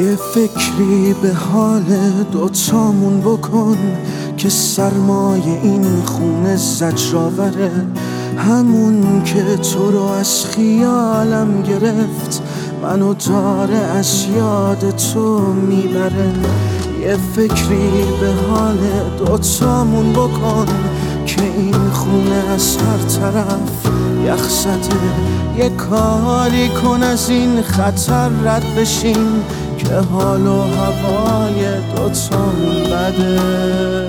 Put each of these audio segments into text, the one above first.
یه فکری به حال دوتامون بکن که سرمایه این خونه زجرآوره، همون که تو رو از خیالم گرفت منو داره از یاد تو میبره. یه فکری به حال دوتامون بکن که این خونه از هر طرف یخ زده، یه کاری کن از این خطر رد بشیم که حال و هوای دوتامون بده.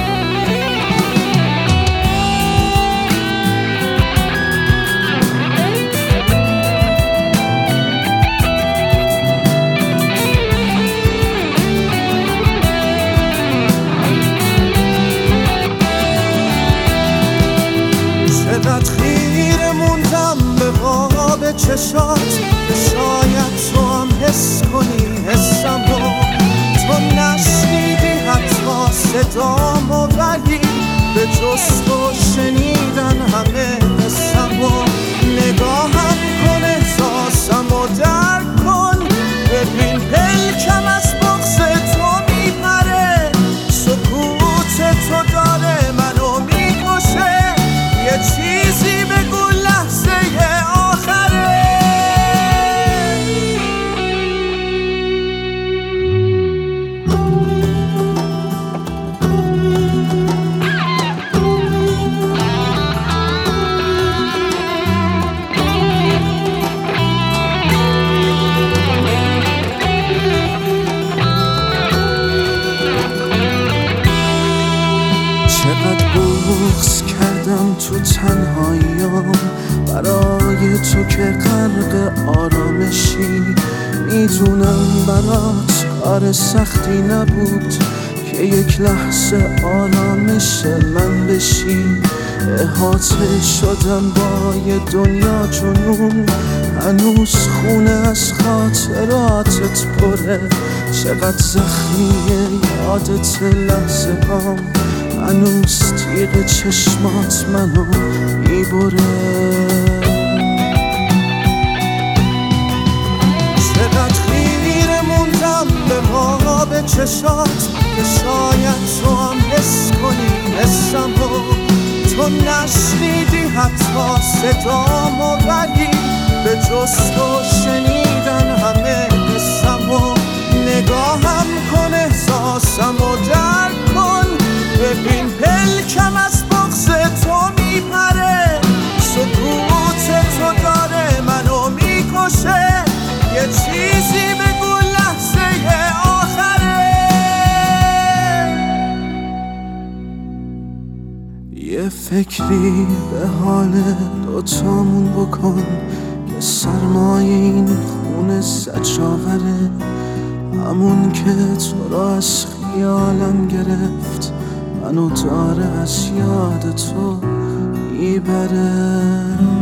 چقدر خیره موندم به قاب چشات که شاید تو هم حس کنی حسمو، تو نشنیدی حتی صدامو ولی به جز تو شنیدن همه حسمو. نگاهم کن احساسمو درک کن، ببین پلکم از بغض تو میپره، سکوت تو داره منو میکشه، یه چیزی بگو لحظه آخره. چقدر بغض کردم تو تنهاییام برای تو که غرق آرامشی، میدونم برات کار سختی نبود که یک لحظه آرامش من بشی. احاطه شدم با یه دنیا جنون، هنوز خونه از خاطراتت پره، چقدر زخمیه یادت لحظه هام، هنوز تیغ چشمات منو میبره. چقدر خیره موندم به قاب چشات که شاید تو هم حس کنی حسمو، تو نشنیدی حتی صدامو ولی به جز تو شنیدن همه حسمو. نگاهم کن احساسمو درک کن، ببین پلکم از بغض تو میپره، سکوت تو داره منو میکشه، یه چیزی بگو لحظه آخره. یه فکری به حال دوتامون بکن که سرمایه این خونه زجرآوره، همون که تو رو از خیالم گرفت منو داره از یاد تو میبره.